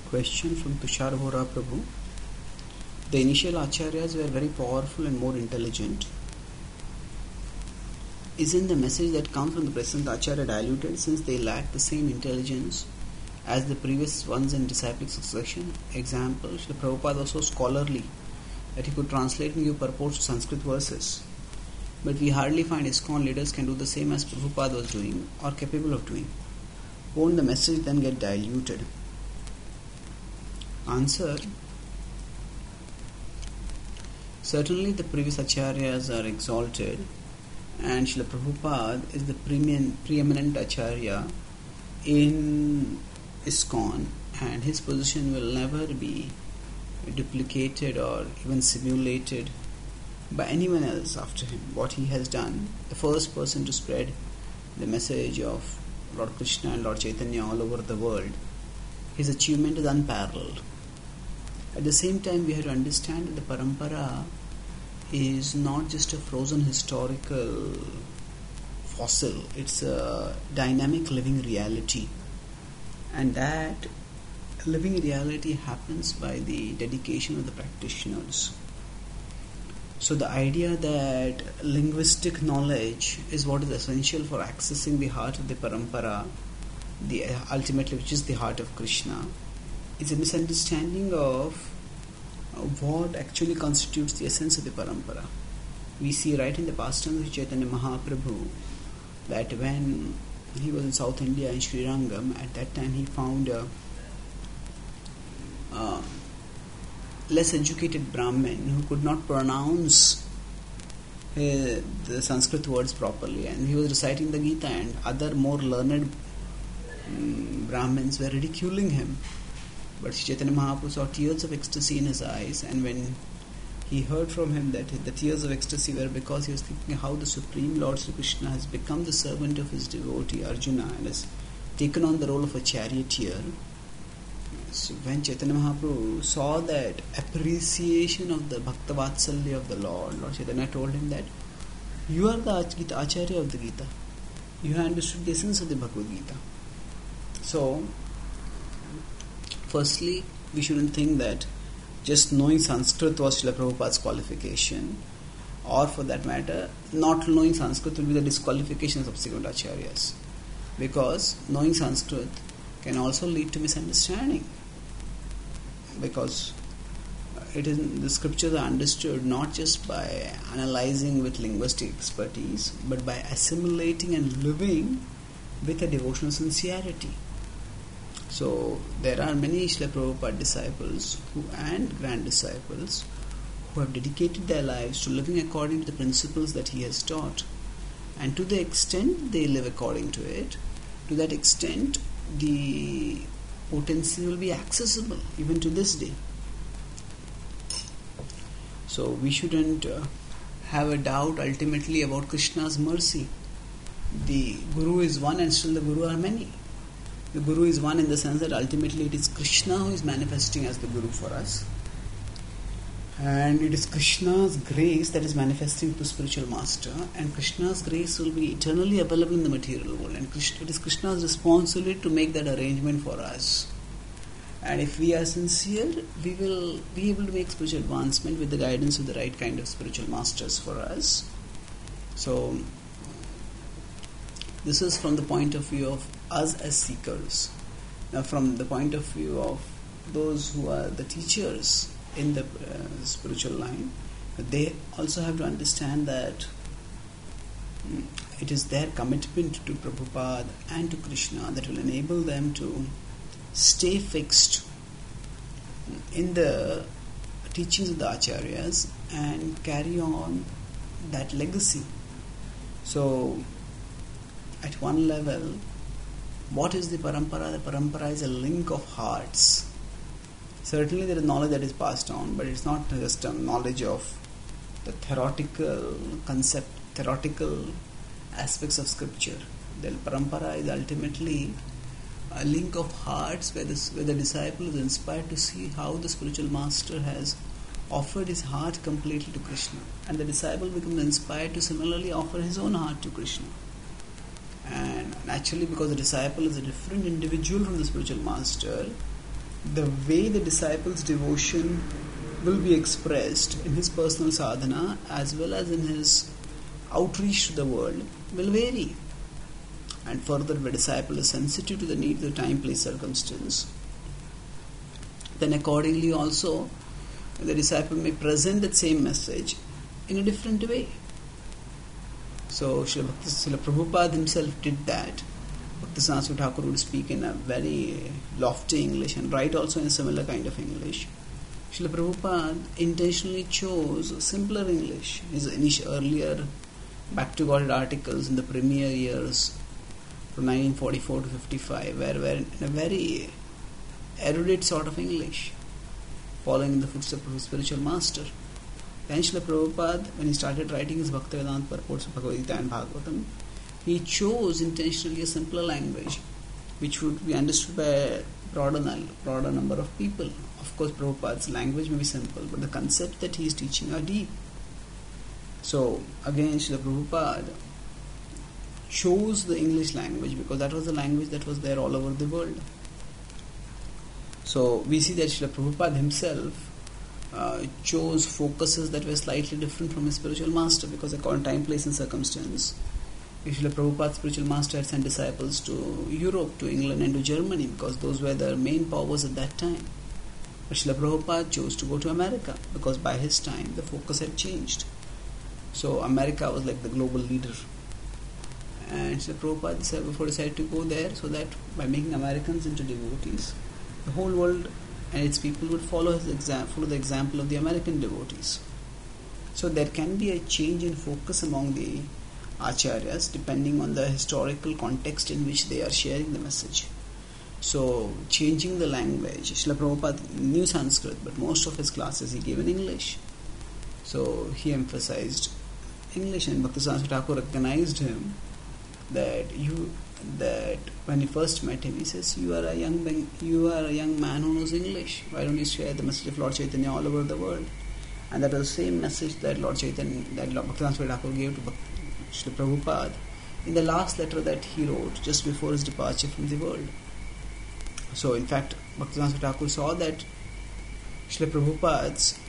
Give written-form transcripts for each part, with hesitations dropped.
Question from Tushar Vora Prabhu. The initial acharyas were very powerful and more intelligent. Isn't the message that comes from the present acharya diluted since they lack the same intelligence as the previous ones in disciplic succession? Example, Srila Prabhupada was so scholarly that he could translate and give purports to Sanskrit verses. But we hardly find ISKCON leaders can do the same as Prabhupada was doing or capable of doing. Won't the message then get diluted? Answer. Certainly the previous acharyas are exalted, and Srila Prabhupada is the preeminent acharya in ISKCON, and his position will never be duplicated or even simulated by anyone else after him. What he has done, the first person to spread the message of Lord Krishna and Lord Chaitanya all over the world, his achievement is unparalleled. At the same time, we have to understand that the parampara is not just a frozen historical fossil, it's a dynamic living reality, and that living reality happens by the dedication of the practitioners. So the idea that linguistic knowledge is what is essential for accessing the heart of the parampara, ultimately which is the heart of Krishna, is a misunderstanding of what actually constitutes the essence of the parampara. We see right in the pastimes of Chaitanya Mahaprabhu that when he was in South India in Srirangam, at that time he found a less educated Brahmin who could not pronounce the Sanskrit words properly, and he was reciting the Gita, and other more learned Brahmins were ridiculing him. But Chaitanya Mahaprabhu saw tears of ecstasy in his eyes, and when he heard from him that the tears of ecstasy were because he was thinking how the Supreme Lord Sri Krishna has become the servant of his devotee Arjuna and has taken on the role of a charioteer. So when Chaitanya Mahaprabhu saw that appreciation of the Bhakta Vatsalya of the Lord Chaitanya told him that you are the Acharya of the Gita. You have understood the essence of the Bhagavad Gita. So, firstly, we shouldn't think that just knowing Sanskrit was Srila Prabhupada's qualification, or for that matter, not knowing Sanskrit will be the disqualification of subsequent acharyas. Because knowing Sanskrit can also lead to misunderstanding. Because the scriptures are understood not just by analyzing with linguistic expertise, but by assimilating and living with a devotional sincerity. So there are many Srila Prabhupada disciples and grand disciples who have dedicated their lives to living according to the principles that he has taught, and to the extent they live according to it, to that extent the potency will be accessible even to this day. So we shouldn't have a doubt ultimately about Krishna's mercy. The Guru is one and still the Guru are many. The Guru is one in the sense that ultimately it is Krishna who is manifesting as the Guru for us, and it is Krishna's grace that is manifesting to spiritual master, and Krishna's grace will be eternally available in the material world, and it is Krishna's responsibility to make that arrangement for us. And if we are sincere, we will be able to make spiritual advancement with the guidance of the right kind of spiritual masters for us. So this is from the point of view of us as seekers. Now from the point of view of those who are the teachers in the spiritual line, they also have to understand that it is their commitment to Prabhupada and to Krishna that will enable them to stay fixed in the teachings of the acharyas and carry on that legacy. So at one level, what is the parampara? The parampara is a link of hearts. Certainly there is knowledge that is passed on, but it's not just a knowledge of the theoretical aspects of scripture. The parampara is ultimately a link of hearts where the disciple is inspired to see how the spiritual master has offered his heart completely to Krishna, and the disciple becomes inspired to similarly offer his own heart to Krishna. And naturally, because the disciple is a different individual from the spiritual master, the way the disciple's devotion will be expressed in his personal sadhana as well as in his outreach to the world will vary. And further, if a disciple is sensitive to the needs of time, place, circumstance, then accordingly also the disciple may present that same message in a different way. So Srila Prabhupada himself did that. Bhaktisiddhanta Saraswati Thakur would speak in a very lofty English and write also in a similar kind of English. Srila Prabhupada intentionally chose simpler English. His initial earlier Back to Godhead articles in the premier years from 1944 to 55 were in a very erudite sort of English, following in the footsteps of his spiritual master. Then Srila Prabhupada, when he started writing his Bhaktivedanta purports of Bhagavad Gita and Bhagavatam, he chose intentionally a simpler language which would be understood by a broader number of people. Of course, Prabhupada's language may be simple, but the concepts that he is teaching are deep. So, again, Srila Prabhupada chose the English language because that was the language that was there all over the world. So, we see that Srila Prabhupada himself chose focuses that were slightly different from his spiritual master, because according to time, place and circumstance, Srila Prabhupada's spiritual master had sent disciples to Europe, to England and to Germany, because those were the main powers at that time. But Srila Prabhupada chose to go to America because by his time the focus had changed. So America was like the global leader. And Srila Prabhupada decided to go there so that by making Americans into devotees, the whole world and its people would follow the example of the American devotees. So there can be a change in focus among the acharyas depending on the historical context in which they are sharing the message. So changing the language, Srila Prabhupada knew Sanskrit, but most of his classes he gave in English. So he emphasized English, and Bhaktisiddhanta Saraswati Thakur recognized him that when he first met him, he says, you are a young man who knows English. Why don't you share the message of Lord Chaitanya all over the world? And that was the same message that Bhaktisiddhanta Saraswati Thakur gave to Srila Prabhupada in the last letter that he wrote just before his departure from the world. So in fact, Bhaktisiddhanta Saraswati Thakur saw that Srila Prabhupada's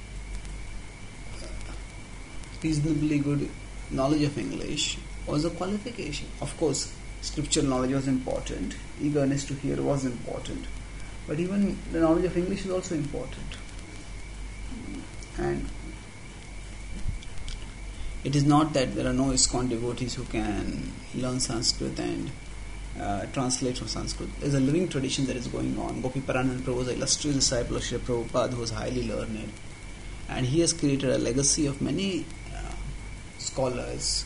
reasonably good knowledge of English was a qualification. Of course, scriptural knowledge was important, eagerness to hear was important, but even the knowledge of English is also important. And it is not that there are no ISKCON devotees who can learn Sanskrit and translate from Sanskrit. There is a living tradition that is going on. Gopi Paranand Prabhu was an illustrious disciple of Srila Prabhupada who was highly learned, and he has created a legacy of many scholars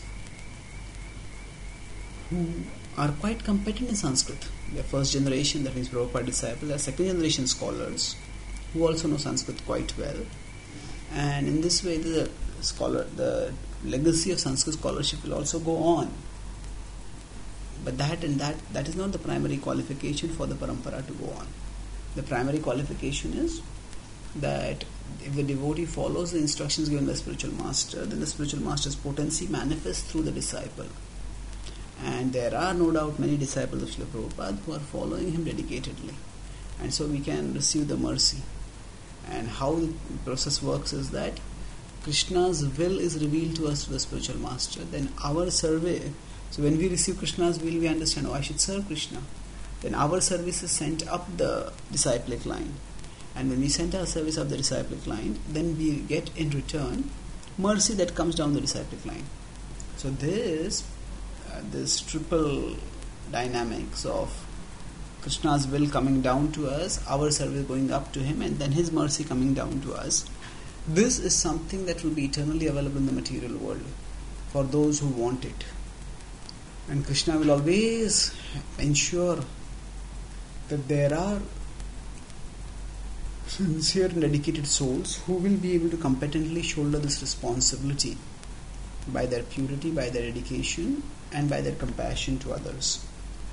who are quite competent in Sanskrit. They are first generation, that means Prabhupada disciples. They are second generation scholars who also know Sanskrit quite well. And in this way, the legacy of Sanskrit scholarship will also go on. But that is not the primary qualification for the parampara to go on. The primary qualification is that if the devotee follows the instructions given by the spiritual master, then the spiritual master's potency manifests through the disciple. And there are no doubt many disciples of Srila Prabhupada who are following him dedicatedly. And so we can receive the mercy. And how the process works is that Krishna's will is revealed to us through the spiritual master. Then our survey, so when we receive Krishna's will, we understand, I should serve Krishna. Then our service is sent up the disciplic line. And when we send our service up the disciplic line, then we get in return mercy that comes down the disciplic line. So this triple dynamics of Krishna's will coming down to us, our service going up to him, and then his mercy coming down to us. This is something that will be eternally available in the material world for those who want it. And Krishna will always ensure that there are sincere and dedicated souls who will be able to competently shoulder this responsibility by their purity, by their dedication, and by their compassion to others.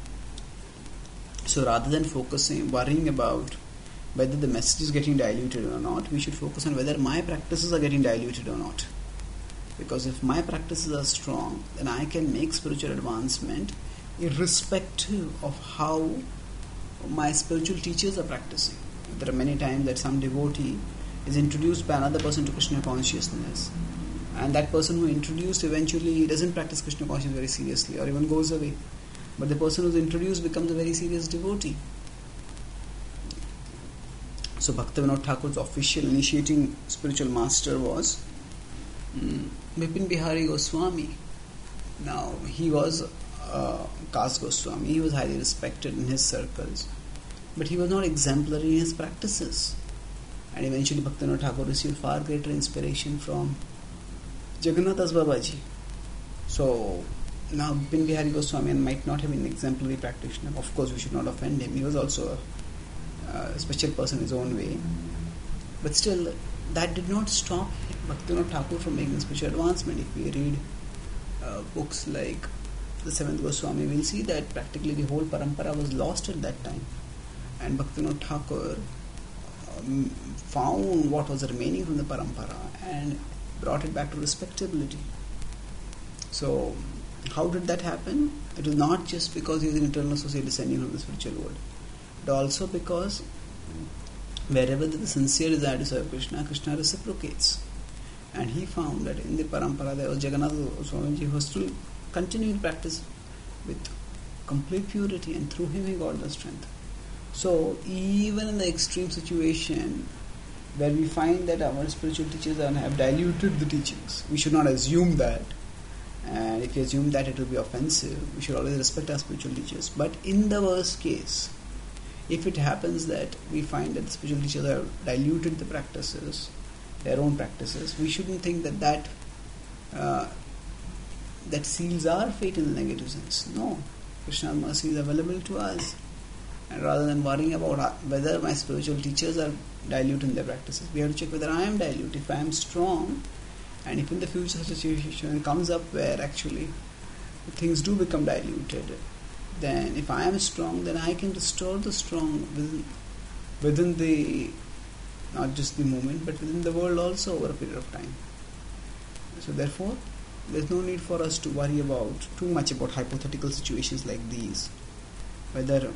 So rather than worrying about whether the message is getting diluted or not, we should focus on whether my practices are getting diluted or not. Because if my practices are strong, then I can make spiritual advancement irrespective of how my spiritual teachers are practicing. There are many times that some devotee is introduced by another person to Krishna consciousness, and that person who introduced eventually doesn't practice Krishna consciousness very seriously or even goes away. But the person who's introduced becomes a very serious devotee. So Bhaktivinoda Thakur's official initiating spiritual master was Bipin Bihari Goswami. Now, he was Kas Goswami. He was highly respected in his circles, but he was not exemplary in his practices. And eventually Bhaktivinoda Thakur received far greater inspiration from Jagannath Das Babaji. So now Bipin Bihari Goswami might not have been an exemplary practitioner. Of course, we should not offend him. He was also a special person in his own way. But still, that did not stop Bhaktivinoda Thakur from making spiritual advancement. If we read books like the Seventh Goswami, we'll see that practically the whole parampara was lost at that time. And Bhaktivinoda Thakur found what was remaining from the parampara and brought it back to respectability. So, how did that happen? It was not just because he was an eternal associate descending from the spiritual world, but also because wherever there is sincere desire to serve Krishna, Krishna reciprocates. And he found that in the parampara there was Jagannath Swamiji who was still continuing to practice with complete purity, and through him he got the strength. So even in the extreme situation where we find that our spiritual teachers have diluted the teachings, we should not assume that. And if you assume that, it will be offensive. We should always respect our spiritual teachers. But in the worst case, if it happens that we find that the spiritual teachers have diluted the practices, their own practices, we shouldn't think that seals our fate in the negative sense. No, Krishna's mercy is available to us. And rather than worrying about whether my spiritual teachers are dilute in their practices, we have to check whether I am dilute. If I am strong, and if in the future such a situation comes up where actually things do become diluted, then if I am strong, then I can restore the strong within the, not just the moment, but within the world also over a period of time. So therefore, there is no need for us to worry about too much about hypothetical situations like these, whether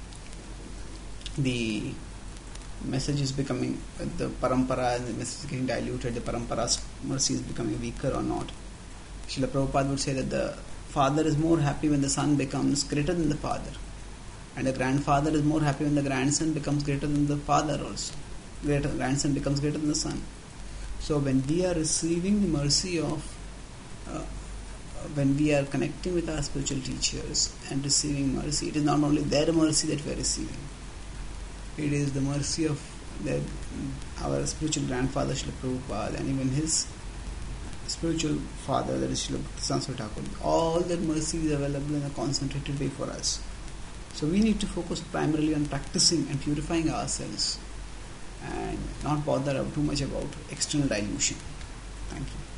the message is becoming, the parampara and the message is getting diluted, the parampara's mercy is becoming weaker or not. Srila Prabhupada would say that the father is more happy when the son becomes greater than the father, and the grandfather is more happy when the grandson becomes greater than the father also. Grandson becomes greater than the son. So when we are receiving the mercy of, when we are connecting with our spiritual teachers and receiving mercy, it is not only their mercy that we are receiving. It is the mercy of our spiritual grandfather Srila Prabhupada, and even his spiritual father, that is Srila Bhakti Thakur. All that mercy is available in a concentrated way for us. So we need to focus primarily on practicing and purifying ourselves, and not bother too much about external dilution. Thank you.